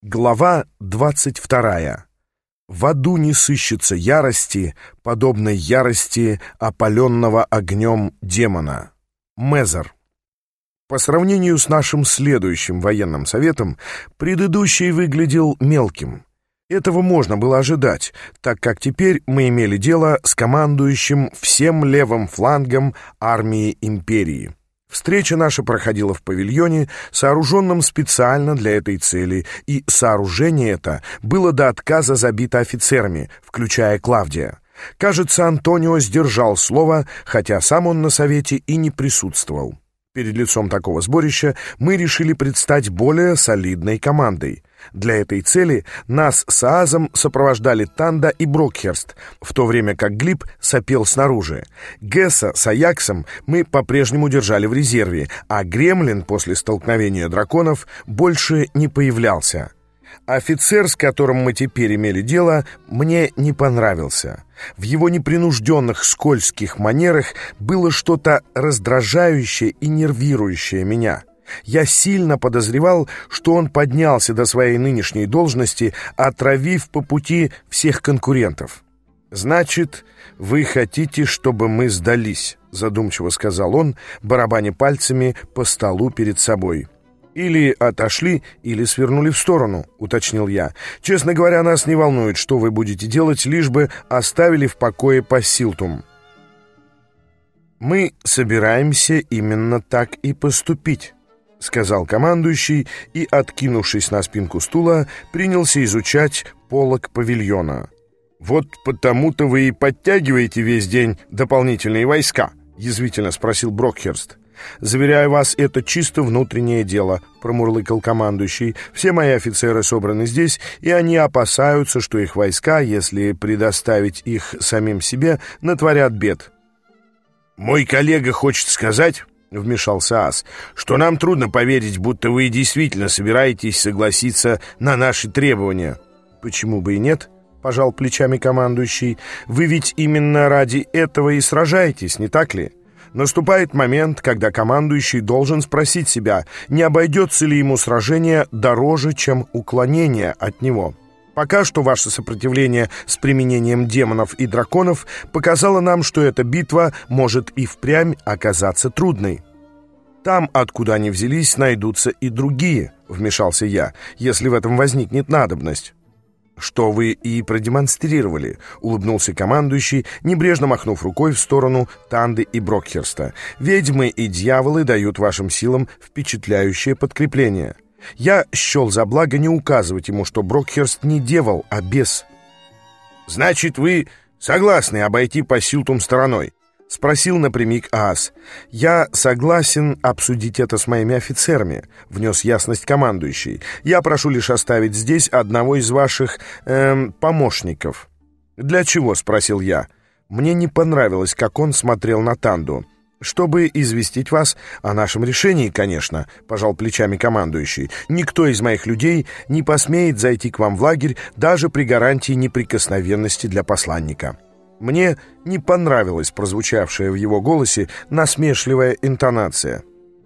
Глава 22. В аду не сыщется ярости, подобной ярости опаленного огнем демона. Мезер. По сравнению с нашим следующим военным советом, предыдущий выглядел мелким. Этого можно было ожидать, так как теперь мы имели дело с командующим всем левым флангом армии империи. Встреча наша проходила в павильоне, сооруженном специально для этой цели, и сооружение это было до отказа забито офицерами, включая Клавдия. Кажется, Антонио сдержал слово, хотя сам он на совете и не присутствовал. Перед лицом такого сборища мы решили предстать более солидной командой. Для этой цели нас с Аазом сопровождали Танда и Брокхерст, в то время как Глиб сопел снаружи. Гесса с Аяксом мы по-прежнему держали в резерве, а Гремлин после столкновения драконов больше не появлялся. Офицер, с которым мы теперь имели дело, мне не понравился. В его непринужденных скользких манерах было что-то раздражающее и нервирующее меня. Я сильно подозревал, что он поднялся до своей нынешней должности, отравив по пути всех конкурентов. «Значит, вы хотите, чтобы мы сдались?» — задумчиво сказал он, барабаня пальцами по столу перед собой. «Или отошли, или свернули в сторону», — уточнил я. «Честно говоря, нас не волнует, что вы будете делать, лишь бы оставили в покое Пассилтум». «Мы собираемся именно так и поступить», — сказал командующий и, откинувшись на спинку стула, принялся изучать полог павильона. «Вот потому-то вы и подтягиваете весь день дополнительные войска?» — язвительно спросил Брокхерст. «Заверяю вас, это чисто внутреннее дело», — промурлыкал командующий. «Все мои офицеры собраны здесь, и они опасаются, что их войска, если предоставить их самим себе, натворят бед». «Мой коллега хочет сказать», — вмешался Ааз, «что нам трудно поверить, будто вы действительно собираетесь согласиться на наши требования». «Почему бы и нет?» — пожал плечами командующий. «Вы ведь именно ради этого и сражаетесь, не так ли? Наступает момент, когда командующий должен спросить себя, не обойдется ли ему сражение дороже, чем уклонение от него. Пока что ваше сопротивление с применением демонов и драконов показало нам, что эта битва может и впрямь оказаться трудной. Там, откуда они взялись, найдутся и другие», — вмешался я, «если в этом возникнет надобность». «Что вы и продемонстрировали», — улыбнулся командующий, небрежно махнув рукой в сторону Танды и Брокхерста. «Ведьмы и дьяволы дают вашим силам впечатляющее подкрепление». Я счел за благо не указывать ему, что Брокхерст не дьявол, а бес. «Значит, вы согласны обойти Пассилтум стороной?» — спросил напрямик Ааз. «Я согласен обсудить это с моими офицерами», — внес ясность командующий. «Я прошу лишь оставить здесь одного из ваших помощников». «Для чего?» — спросил я. Мне не понравилось, как он смотрел на Танду. «Чтобы известить вас о нашем решении, конечно», — пожал плечами командующий. «Никто из моих людей не посмеет зайти к вам в лагерь даже при гарантии неприкосновенности для посланника». Мне не понравилась прозвучавшая в его голосе насмешливая интонация.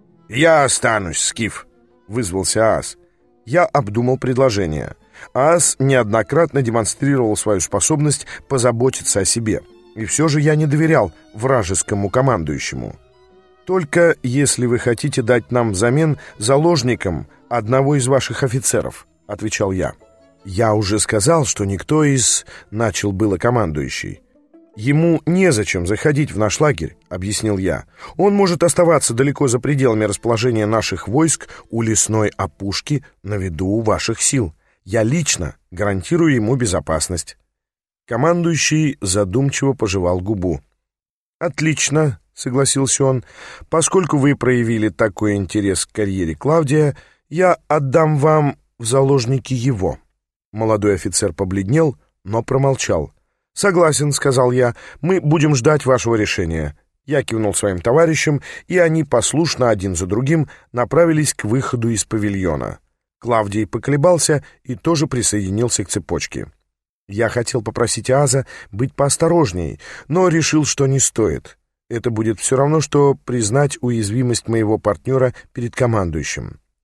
«Я останусь, Скиф», — вызвался Ааз. Я обдумал предложение. Ааз неоднократно демонстрировал свою способность позаботиться о себе. И все же я не доверял вражескому командующему. «Только если вы хотите дать нам взамен заложникам одного из ваших офицеров», — отвечал я. «Я уже сказал, что никто из...» — начал было командующий. «Ему незачем заходить в наш лагерь», — объяснил я. «Он может оставаться далеко за пределами расположения наших войск у лесной опушки на виду у ваших сил. Я лично гарантирую ему безопасность». Командующий задумчиво пожевал губу. «Отлично», — согласился он. «Поскольку вы проявили такой интерес к карьере Клавдия, я отдам вам в заложники его». Молодой офицер побледнел, но промолчал. «Согласен», — сказал я, — «мы будем ждать вашего решения». Я кивнул своим товарищам, и они послушно один за другим направились к выходу из павильона. Клавдий поколебался и тоже присоединился к цепочке. Я хотел попросить Ааза быть поосторожней, но решил, что не стоит. Это будет все равно, что признать уязвимость моего партнера перед командующим.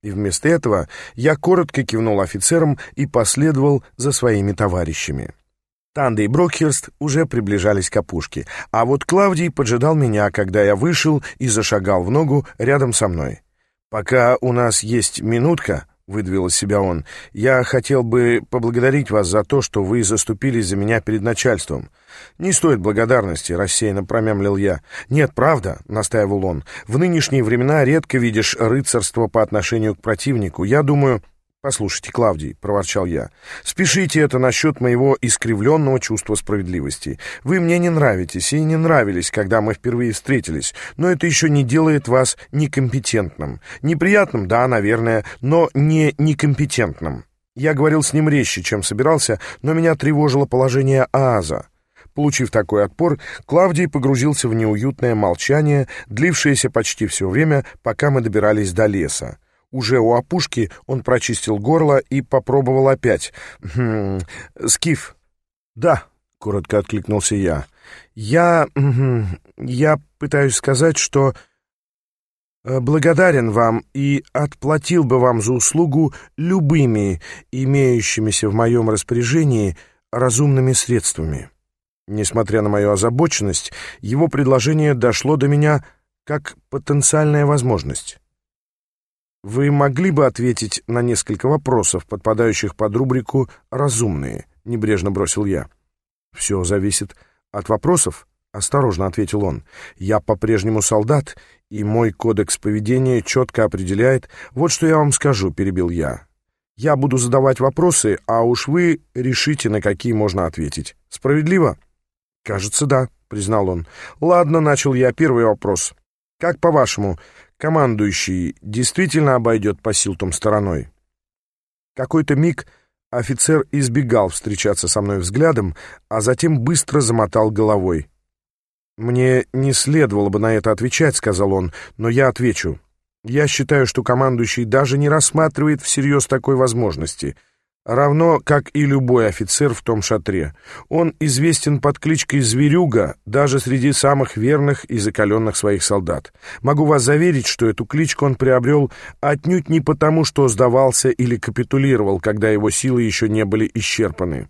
И вместо этого я коротко кивнул офицерам и последовал за своими товарищами. Танда и Брокхерст уже приближались к опушке, а вот Клавдий поджидал меня, когда я вышел и зашагал в ногу рядом со мной. «Пока у нас есть минутка», — выдавил из себя он, — «я хотел бы поблагодарить вас за то, что вы заступились за меня перед начальством». «Не стоит благодарности», — рассеянно промямлил я. «Нет, правда», — настаивал он, — «в нынешние времена редко видишь рыцарство по отношению к противнику. Я думаю...» «Послушайте, Клавдий», — проворчал я, — «спешите это насчет моего искривленного чувства справедливости. Вы мне не нравитесь и не нравились, когда мы впервые встретились, но это еще не делает вас некомпетентным. Неприятным, да, наверное, но не некомпетентным». Я говорил с ним резче, чем собирался, но меня тревожило положение Ааза. Получив такой отпор, Клавдий погрузился в неуютное молчание, длившееся почти все время, пока мы добирались до леса. Уже у опушки он прочистил горло и попробовал опять. «Скиф». «Да», — коротко откликнулся я. Я пытаюсь сказать, что благодарен вам и отплатил бы вам за услугу любыми имеющимися в моем распоряжении разумными средствами». Несмотря на мою озабоченность, его предложение дошло до меня как потенциальная возможность. «Вы могли бы ответить на несколько вопросов, подпадающих под рубрику «разумные», — небрежно бросил я. «Все зависит от вопросов», — осторожно ответил он. «Я по-прежнему солдат, и мой кодекс поведения четко определяет...» «Вот что я вам скажу», — перебил я. «Я буду задавать вопросы, а уж вы решите, на какие можно ответить. Справедливо?» «Кажется, да», — признал он. «Ладно», — начал я. Первый вопрос. «Как, по-вашему, командующий действительно обойдет по Силтам стороной?» Какой-то миг офицер избегал встречаться со мной взглядом, а затем быстро замотал головой. «Мне не следовало бы на это отвечать», — сказал он, — «но я отвечу. Я считаю, что командующий даже не рассматривает всерьез такой возможности, равно как и любой офицер в том шатре. Он известен под кличкой «Зверюга» даже среди самых верных и закаленных своих солдат. Могу вас заверить, что эту кличку он приобрел отнюдь не потому, что сдавался или капитулировал, когда его силы еще не были исчерпаны.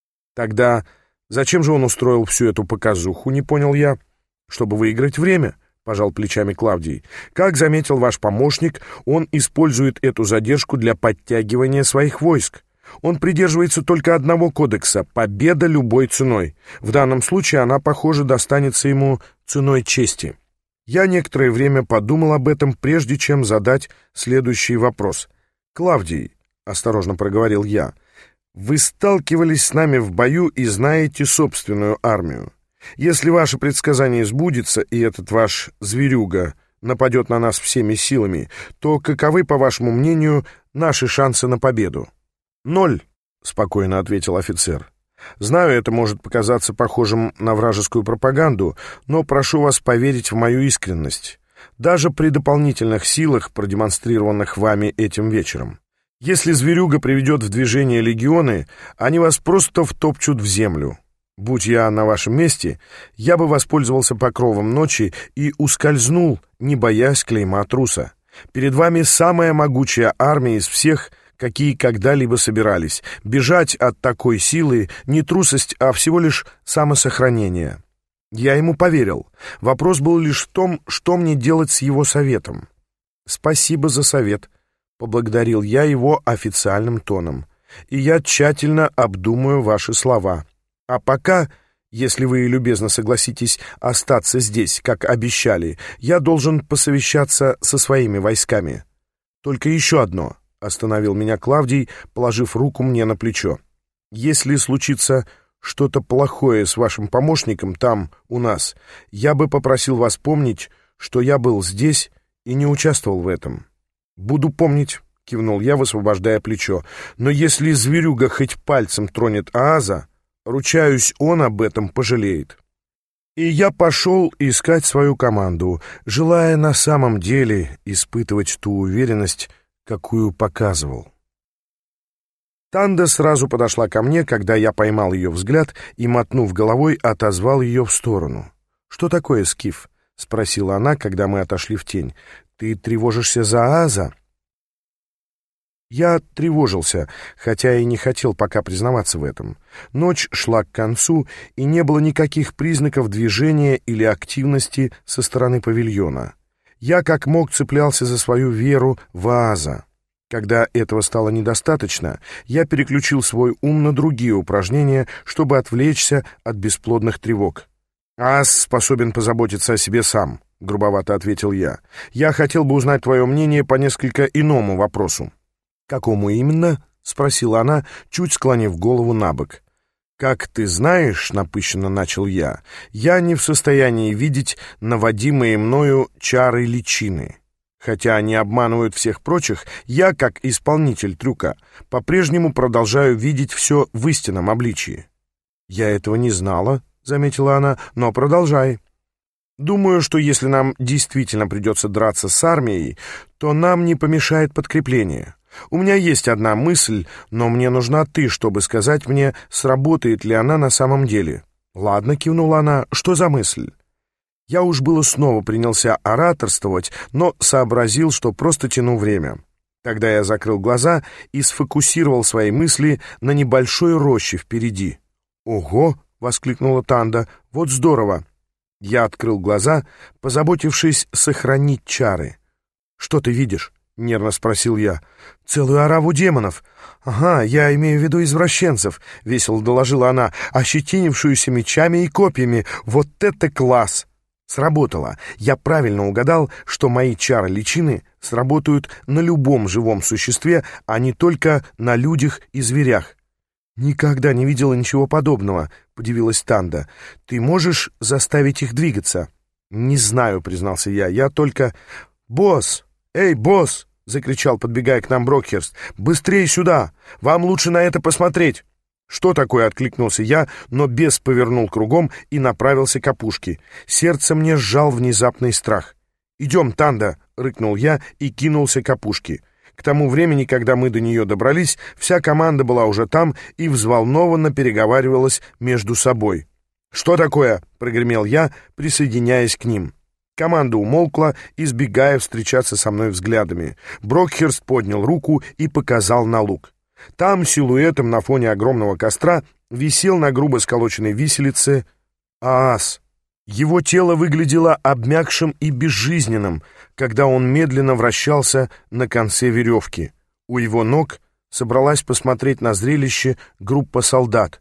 Тогда зачем же он устроил всю эту показуху, не понял я? Чтобы выиграть время, пожал плечами Клавдий. Как заметил ваш помощник, он использует эту задержку для подтягивания своих войск. Он придерживается только одного кодекса — победа любой ценой. В данном случае она, похоже, достанется ему ценой чести. Я некоторое время подумал об этом, прежде чем задать следующий вопрос. «Клавдий», — осторожно проговорил я, — «вы сталкивались с нами в бою и знаете собственную армию. Если ваше предсказание сбудется, и этот ваш зверюга нападет на нас всеми силами, то каковы, по вашему мнению, наши шансы на победу?» «Ноль», — спокойно ответил офицер. «Знаю, это может показаться похожим на вражескую пропаганду, но прошу вас поверить в мою искренность, даже при дополнительных силах, продемонстрированных вами этим вечером. Если зверюга приведет в движение легионы, они вас просто втопчут в землю. Будь я на вашем месте, я бы воспользовался покровом ночи и ускользнул, не боясь клейма труса. Перед вами самая могучая армия из всех, какие когда-либо собирались. Бежать от такой силы не трусость, а всего лишь самосохранение». Я ему поверил. Вопрос был лишь в том, что мне делать с его советом. «Спасибо за совет», — поблагодарил я его официальным тоном. «И я тщательно обдумаю ваши слова. А пока, если вы любезно согласитесь остаться здесь, как обещали, я должен посовещаться со своими войсками. Только еще одно». — остановил меня Клавдий, положив руку мне на плечо. «Если случится что-то плохое с вашим помощником там, у нас, я бы попросил вас помнить, что я был здесь и не участвовал в этом». «Буду помнить», — кивнул я, высвобождая плечо. «Но если зверюга хоть пальцем тронет Ааза, ручаюсь, он об этом пожалеет». И я пошел искать свою команду, желая на самом деле испытывать ту уверенность, какую показывал. Танда сразу подошла ко мне, когда я поймал ее взгляд и, мотнув головой, отозвал ее в сторону. «Что такое, Скиф?» — спросила она, когда мы отошли в тень. «Ты тревожишься за Ааза?» Я тревожился, хотя и не хотел пока признаваться в этом. Ночь шла к концу, и не было никаких признаков движения или активности со стороны павильона. Я как мог цеплялся за свою веру в Ааза. Когда этого стало недостаточно, я переключил свой ум на другие упражнения, чтобы отвлечься от бесплодных тревог. «Ааз способен позаботиться о себе сам», — грубовато ответил я. «Я хотел бы узнать твое мнение по несколько иному вопросу». «Какому именно?» — спросила она, чуть склонив голову на бок. «Как ты знаешь, — напыщенно начал я, — я не в состоянии видеть наводимые мною чары личины. Хотя они обманывают всех прочих, я, как исполнитель трюка, по-прежнему продолжаю видеть все в истинном обличии». «Я этого не знала», — заметила она, — «но продолжай». «Думаю, что если нам действительно придется драться с армией, то нам не помешает подкрепление. У меня есть одна мысль, но мне нужна ты, чтобы сказать мне, сработает ли она на самом деле». «Ладно», — кивнула она, — «что за мысль?» Я уж было снова принялся ораторствовать, но сообразил, что просто тяну время. Тогда я закрыл глаза и сфокусировал свои мысли на небольшой роще впереди. «Ого!» — воскликнула Танда. «Вот здорово!» Я открыл глаза, позаботившись сохранить чары. «Что ты видишь?» — нервно спросил я. «Целую ораву демонов». «Ага, я имею в виду извращенцев», — весело доложила она, «ощетинившуюся мечами и копьями. Вот это класс!» Сработало. Я правильно угадал, что мои чары личины сработают на любом живом существе, а не только на людях и зверях. «Никогда не видела ничего подобного», — подивилась Танда. «Ты можешь заставить их двигаться?» «Не знаю», — признался я. «Я только...» «Босс! Эй, босс!» — закричал, подбегая к нам Брокхерст. «Быстрее сюда! Вам лучше на это посмотреть!» «Что такое?» — откликнулся я, но бес повернул кругом и направился к опушке. Сердце мне сжал внезапный страх. «Идем, Танда!» — рыкнул я и кинулся к опушке. К тому времени, когда мы до нее добрались, вся команда была уже там и взволнованно переговаривалась между собой. «Что такое?» — прогремел я, присоединяясь к ним. Команда умолкла, избегая встречаться со мной взглядами. Брокхерст поднял руку и показал на луг. Там силуэтом на фоне огромного костра висел на грубо сколоченной виселице Ааз. Его тело выглядело обмякшим и безжизненным, когда он медленно вращался на конце веревки. У его ног собралась посмотреть на зрелище группа солдат.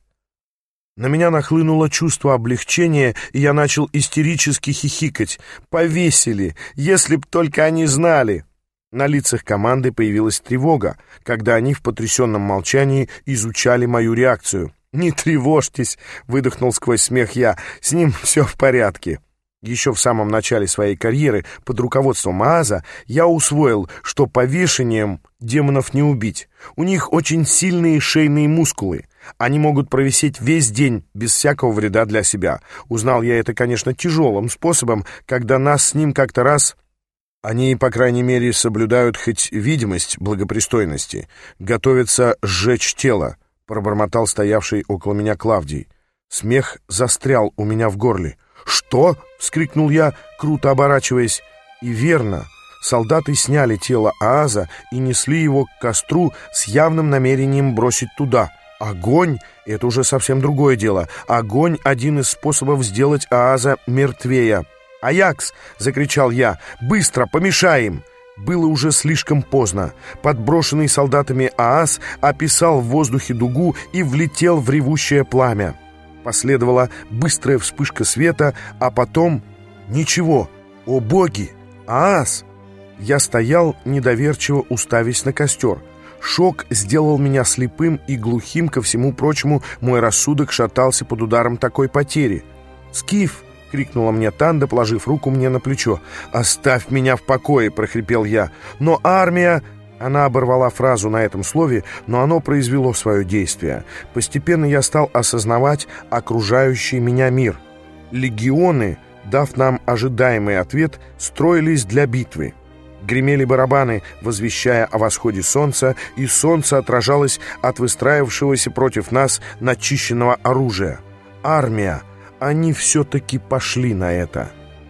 На меня нахлынуло чувство облегчения, и я начал истерически хихикать. «Повесили! Если б только они знали!» На лицах команды появилась тревога, когда они в потрясенном молчании изучали мою реакцию. «Не тревожьтесь!» — выдохнул сквозь смех я. «С ним все в порядке». Еще в самом начале своей карьеры под руководством Ааза я усвоил, что повешением демонов не убить. У них очень сильные шейные мускулы. Они могут провисеть весь день без всякого вреда для себя. Узнал я это, конечно, тяжелым способом, когда нас с ним как-то раз... Они, по крайней мере, соблюдают хоть видимость благопристойности. Готовятся сжечь тело, пробормотал стоявший около меня Клавдий. Смех застрял у меня в горле. «Что?» — вскрикнул я, круто оборачиваясь. И верно, солдаты сняли тело Ааза и несли его к костру с явным намерением бросить туда. Огонь — это уже совсем другое дело. Огонь — один из способов сделать Ааза мертвее. «Аякс!» — закричал я. «Быстро, помешаем!» Было уже слишком поздно. Подброшенный солдатами Ааз описал в воздухе дугу и влетел в ревущее пламя. Последовала быстрая вспышка света, а потом... Ничего! О боги! Ааз! Я стоял, недоверчиво уставясь на костер. Шок сделал меня слепым и глухим, ко всему прочему, мой рассудок шатался под ударом такой потери. «Скиф!» — крикнула мне Танда, положив руку мне на плечо. «Оставь меня в покое!» — прохрипел я. «Но армия...» Она оборвала фразу на этом слове, но оно произвело свое действие. Постепенно я стал осознавать окружающий меня мир. Легионы, дав нам ожидаемый ответ, строились для битвы. Гремели барабаны, возвещая о восходе солнца, и солнце отражалось от выстраивавшегося против нас начищенного оружия. Армия! Они все-таки пошли на это.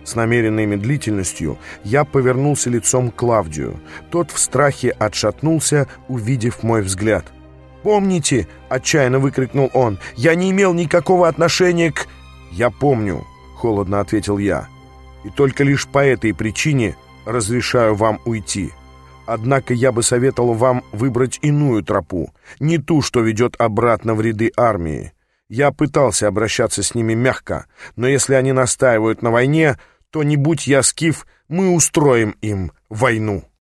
С намеренной медлительностью я повернулся лицом к Клавдию. Тот в страхе отшатнулся, увидев мой взгляд. «Помните!» — отчаянно выкрикнул он. «Я не имел никакого отношения к...» «Я помню», — холодно ответил я. «И только лишь по этой причине разрешаю вам уйти. Однако я бы советовал вам выбрать иную тропу, не ту, что ведет обратно в ряды армии. Я пытался обращаться с ними мягко, но если они настаивают на войне, то, не будь я скиф, мы устроим им войну».